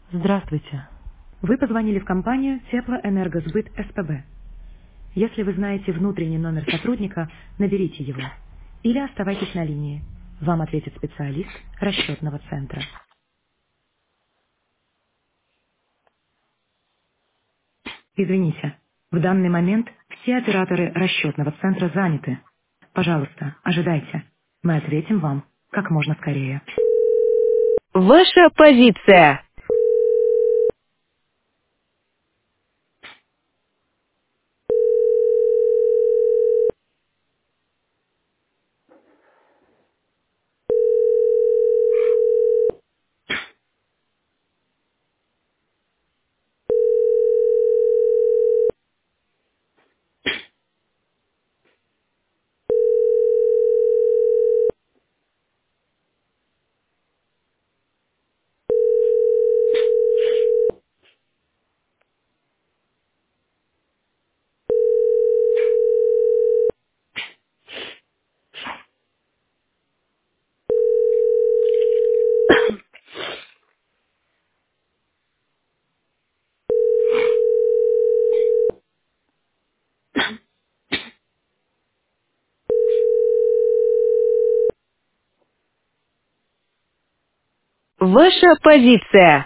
Здравствуйте. Вы позвонили в компанию Теплоэнергосбыт СПБ. Если вы знаете внутренний номер сотрудника, наберите его. Или оставайтесь на линии. Вам ответит специалист расчетного центра. Извините, в данный момент все операторы расчетного центра заняты. Пожалуйста, ожидайте. Мы ответим вам как можно скорее. Ваша позиция. Ваша позиция.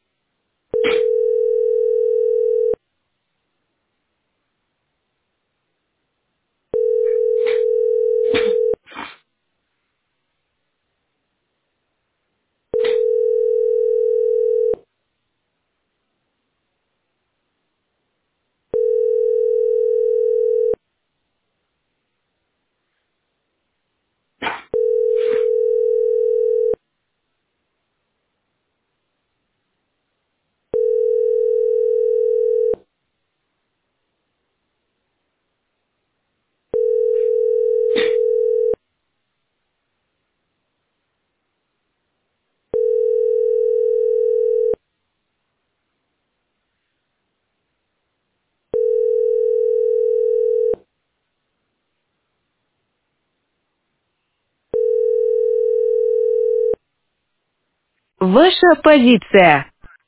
Ваша позиция.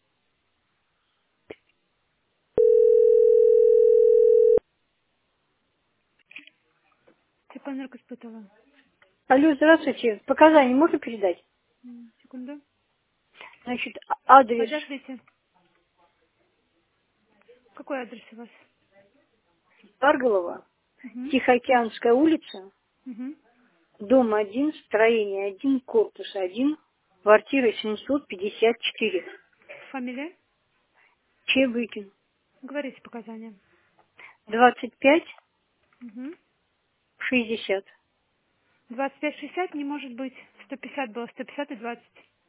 Степаненко испытала. Алло, здравствуйте. Показания можно передать? Секунду. Значит, адрес Подождите. Какой адрес у вас? Арголова, Угу. Тихоокеанская улица, Угу. дом 1, строение 1, корпус 1, квартира 754. Фамилия? Чебыкин. Говорите показания. 25, Угу. 60. 25-60 не может быть. 150 было, 150 и 20.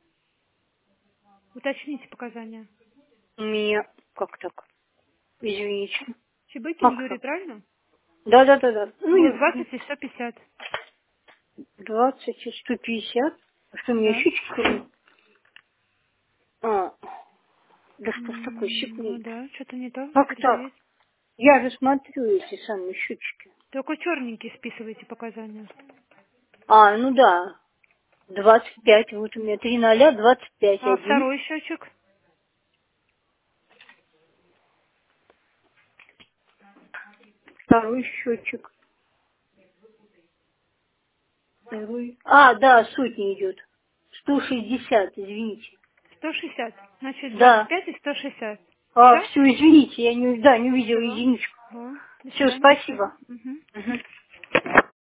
Уточните показания. У меня, как так? Извините. Чебыкин Как Юрий, так? правильно? Да. Ну, Было 20 и 150. 20 и 150. А что, у меня Да. счетчик? А, да что ж такое, Ну секунду. да, что-то не то. Как так? Перепроверить. Я же смотрю эти самые счетчики. Только черненькие списывайте показания. А, ну да. 25, вот у меня 3 0, 25, А 1. второй счетчик? Второй счетчик. Второй. А, да, сотни идет. 160, извините. 160. Значит, Да. 25 и 160. А, Все? все, извините, я не увидела Все. единичку. До Все, свидания. спасибо. Угу. Мгм.